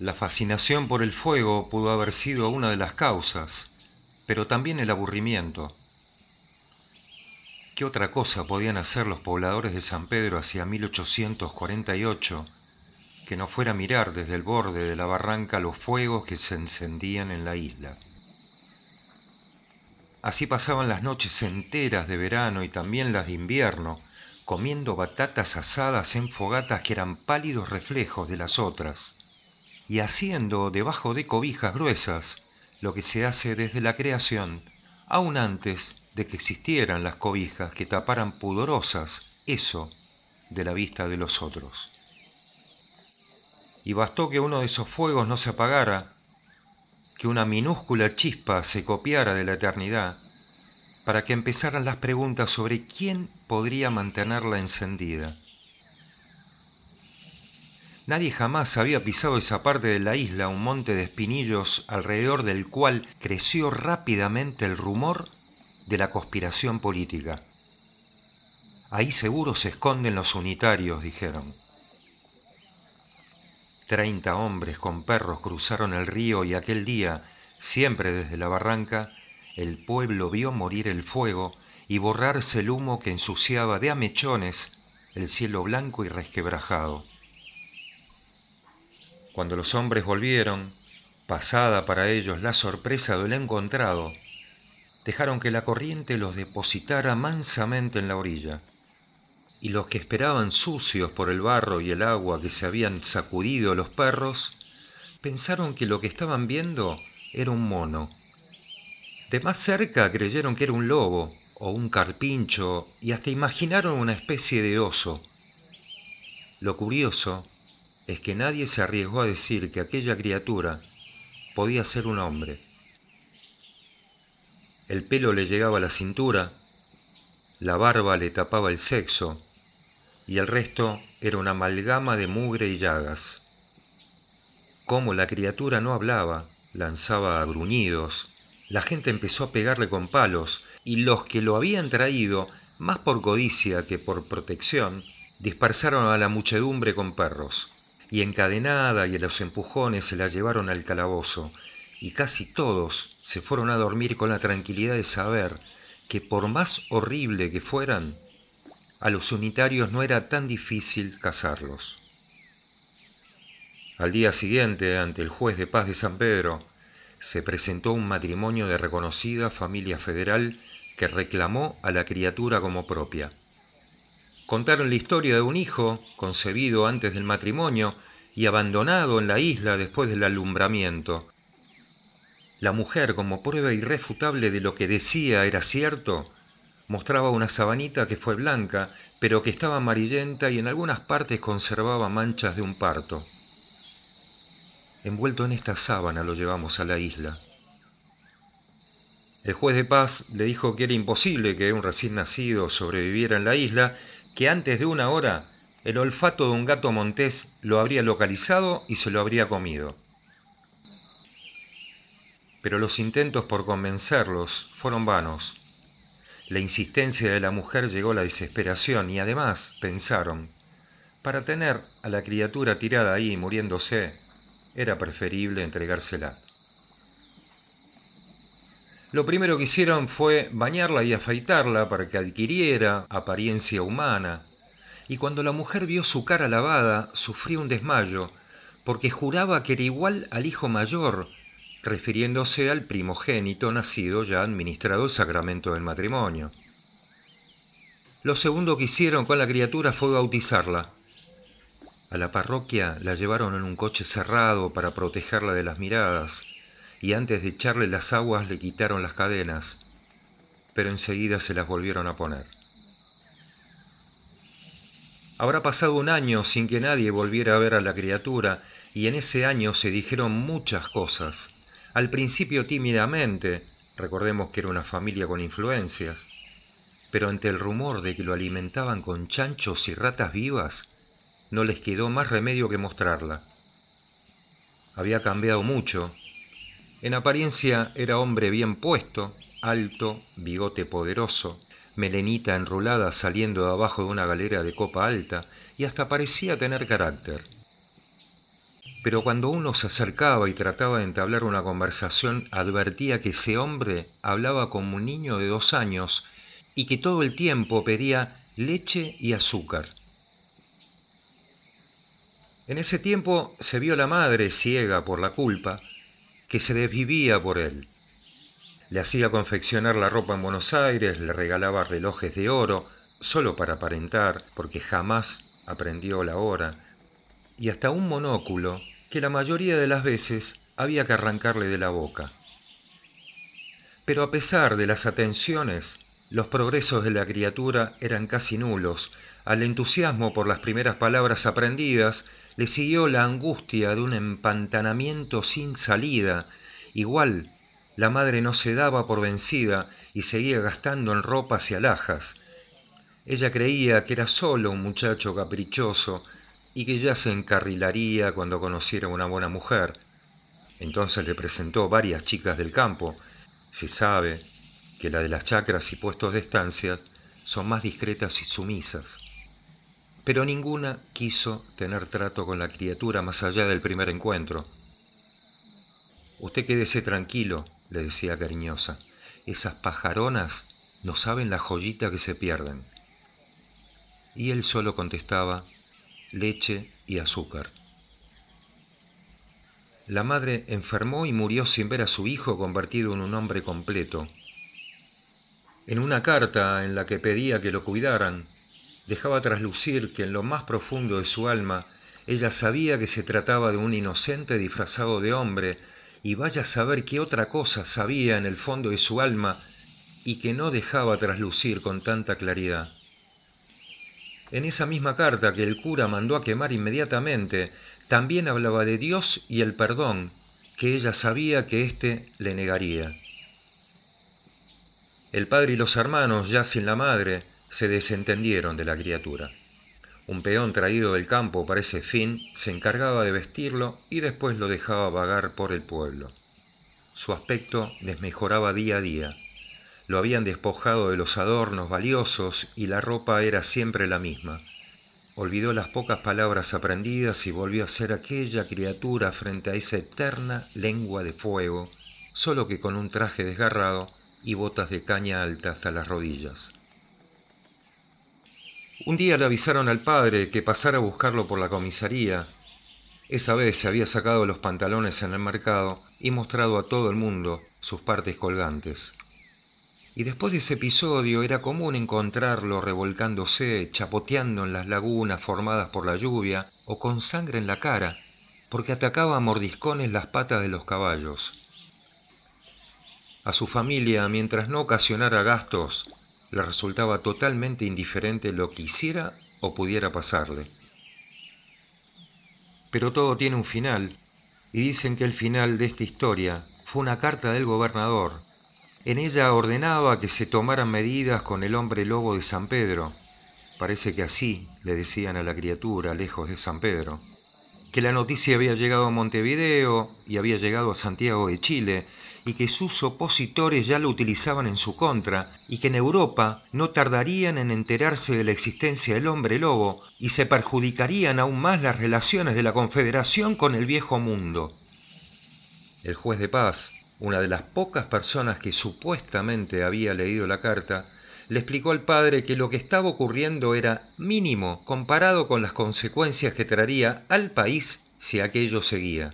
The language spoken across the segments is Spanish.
La fascinación por el fuego pudo haber sido una de las causas, pero también el aburrimiento. ¿Qué otra cosa podían hacer los pobladores de San Pedro hacia 1848 que no fuera mirar desde el borde de la barranca los fuegos que se encendían en la isla? Así pasaban las noches enteras de verano y también las de invierno, comiendo batatas asadas en fogatas que eran pálidos reflejos de las otras, y haciendo debajo de cobijas gruesas lo que se hace desde la creación, aún antes de que existieran las cobijas que taparan pudorosas eso de la vista de los otros. Y bastó que uno de esos fuegos no se apagara, que una minúscula chispa se copiara de la eternidad, para que empezaran las preguntas sobre quién podría mantenerla encendida. Nadie jamás había pisado esa parte de la isla, un monte de espinillos alrededor del cual creció rápidamente el rumor de la conspiración política. Ahí seguro se esconden los unitarios, dijeron. 30 hombres con perros cruzaron el río y aquel día, siempre desde la barranca, el pueblo vio morir el fuego y borrarse el humo que ensuciaba de a mechones el cielo blanco y resquebrajado. Cuando los hombres volvieron, pasada para ellos la sorpresa del encontrado, dejaron que la corriente los depositara mansamente en la orilla, y los que esperaban sucios por el barro y el agua que se habían sacudido los perros, pensaron que lo que estaban viendo era un mono. De más cerca creyeron que era un lobo o un carpincho y hasta imaginaron una especie de oso. Lo curioso es que nadie se arriesgó a decir que aquella criatura podía ser un hombre. El pelo le llegaba a la cintura, la barba le tapaba el sexo y el resto era una amalgama de mugre y llagas. Como la criatura no hablaba, lanzaba gruñidos, la gente empezó a pegarle con palos y los que lo habían traído, más por codicia que por protección, dispersaron a la muchedumbre con perros, y encadenada y a los empujones se la llevaron al calabozo, y casi todos se fueron a dormir con la tranquilidad de saber que por más horrible que fueran, a los unitarios no era tan difícil cazarlos. Al día siguiente, ante el juez de paz de San Pedro, se presentó un matrimonio de reconocida familia federal que reclamó a la criatura como propia. Contaron la historia de un hijo concebido antes del matrimonio y abandonado en la isla después del alumbramiento. La mujer, como prueba irrefutable de lo que decía era cierto, mostraba una sabanita que fue blanca, pero que estaba amarillenta y en algunas partes conservaba manchas de un parto. Envuelto en esta sábana lo llevamos a la isla. El juez de paz le dijo que era imposible que un recién nacido sobreviviera en la isla, que antes de una hora el olfato de un gato montés lo habría localizado y se lo habría comido. Pero los intentos por convencerlos fueron vanos. La insistencia de la mujer llegó a la desesperación y además pensaron, para tener a la criatura tirada ahí muriéndose, era preferible entregársela. Lo primero que hicieron fue bañarla y afeitarla para que adquiriera apariencia humana, y cuando la mujer vio su cara lavada, sufrió un desmayo, porque juraba que era igual al hijo mayor, refiriéndose al primogénito nacido ya administrado el sacramento del matrimonio. Lo segundo que hicieron con la criatura fue bautizarla. A la parroquia la llevaron en un coche cerrado para protegerla de las miradas, y antes de echarle las aguas le quitaron las cadenas, pero enseguida se las volvieron a poner. Habrá pasado un año sin que nadie volviera a ver a la criatura, y en ese año se dijeron muchas cosas. Al principio tímidamente, recordemos que era una familia con influencias, pero ante el rumor de que lo alimentaban con chanchos y ratas vivas, no les quedó más remedio que mostrarla. Había cambiado mucho. En apariencia era hombre bien puesto, alto, bigote poderoso, melenita enrolada saliendo de abajo de una galera de copa alta, y hasta parecía tener carácter. pero cuando uno se acercaba y trataba de entablar una conversación, advertía que ese hombre hablaba como un niño de 2 años y que todo el tiempo pedía leche y azúcar. En ese tiempo se vio la madre, ciega por la culpa, que se desvivía por él. Le hacía confeccionar la ropa en Buenos Aires, le regalaba relojes de oro, solo para aparentar, porque jamás aprendió la hora, y hasta un monóculo que la mayoría de las veces había que arrancarle de la boca. Pero a pesar de las atenciones, los progresos de la criatura eran casi nulos. Al entusiasmo por las primeras palabras aprendidas, le siguió la angustia de un empantanamiento sin salida. Igual, la madre no se daba por vencida y seguía gastando en ropas y alhajas. Ella creía que era solo un muchacho caprichoso y que ya se encarrilaría cuando conociera una buena mujer. Entonces le presentó varias chicas del campo. Se sabe que la de las chacras y puestos de estancias son más discretas y sumisas. Pero ninguna quiso tener trato con la criatura más allá del primer encuentro. Usted quédese tranquilo, le decía cariñosa. Esas pajaronas no saben la joyita que se pierden. Y él solo contestaba leche y azúcar. La madre enfermó y murió sin ver a su hijo convertido en un hombre completo. En una carta en la que pedía que lo cuidaran, dejaba traslucir que en lo más profundo de su alma ella sabía que se trataba de un inocente disfrazado de hombre, y vaya a saber qué otra cosa sabía en el fondo de su alma y que no dejaba traslucir con tanta claridad. En esa misma carta que el cura mandó a quemar inmediatamente, también hablaba de Dios y el perdón, que ella sabía que éste le negaría. El padre y los hermanos, ya sin la madre, se desentendieron de la criatura. Un peón traído del campo para ese fin se encargaba de vestirlo y después lo dejaba vagar por el pueblo. Su aspecto desmejoraba día a día. Lo habían despojado de los adornos valiosos y la ropa era siempre la misma. Olvidó las pocas palabras aprendidas y volvió a ser aquella criatura frente a esa eterna lengua de fuego, solo que con un traje desgarrado y botas de caña alta hasta las rodillas. Un día le avisaron al padre que pasara a buscarlo por la comisaría. Esa vez se había sacado los pantalones en el mercado y mostrado a todo el mundo sus partes colgantes. Y después de ese episodio era común encontrarlo revolcándose, chapoteando en las lagunas formadas por la lluvia o con sangre en la cara, porque atacaba a mordiscones las patas de los caballos. A su familia, mientras no ocasionara gastos, le resultaba totalmente indiferente lo que hiciera o pudiera pasarle. Pero todo tiene un final, y dicen que el final de esta historia fue una carta del gobernador. En ella ordenaba que se tomaran medidas con el hombre lobo de San Pedro. Parece que así le decían a la criatura lejos de San Pedro. Que la noticia había llegado a Montevideo y había llegado a Santiago de Chile, y que sus opositores ya lo utilizaban en su contra, y que en Europa no tardarían en enterarse de la existencia del hombre lobo y se perjudicarían aún más las relaciones de la Confederación con el viejo mundo. El juez de paz, una de las pocas personas que supuestamente había leído la carta, le explicó al padre que lo que estaba ocurriendo era mínimo comparado con las consecuencias que traería al país si aquello seguía.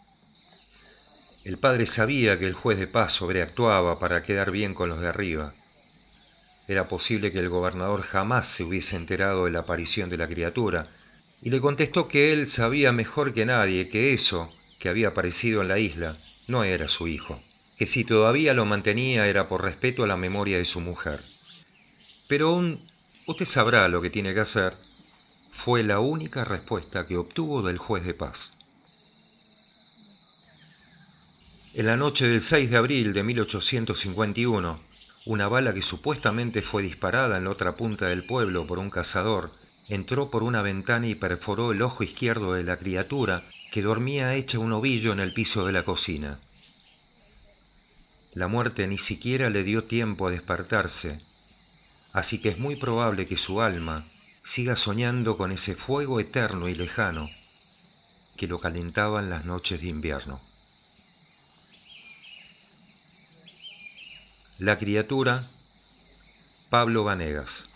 El padre sabía que el juez de paz sobreactuaba para quedar bien con los de arriba. Era posible que el gobernador jamás se hubiese enterado de la aparición de la criatura, y le contestó que él sabía mejor que nadie que eso que había aparecido en la isla no era su hijo, que si todavía lo mantenía era por respeto a la memoria de su mujer. Pero usted sabrá lo que tiene que hacer, fue la única respuesta que obtuvo del juez de paz. En la noche del 6 de abril de 1851, una bala que supuestamente fue disparada en la otra punta del pueblo por un cazador entró por una ventana y perforó el ojo izquierdo de la criatura, que dormía hecha un ovillo en el piso de la cocina. La muerte ni siquiera le dio tiempo a despertarse, así que es muy probable que su alma siga soñando con ese fuego eterno y lejano. que lo calentaban las noches de invierno. La criatura, Pablo Vanegas.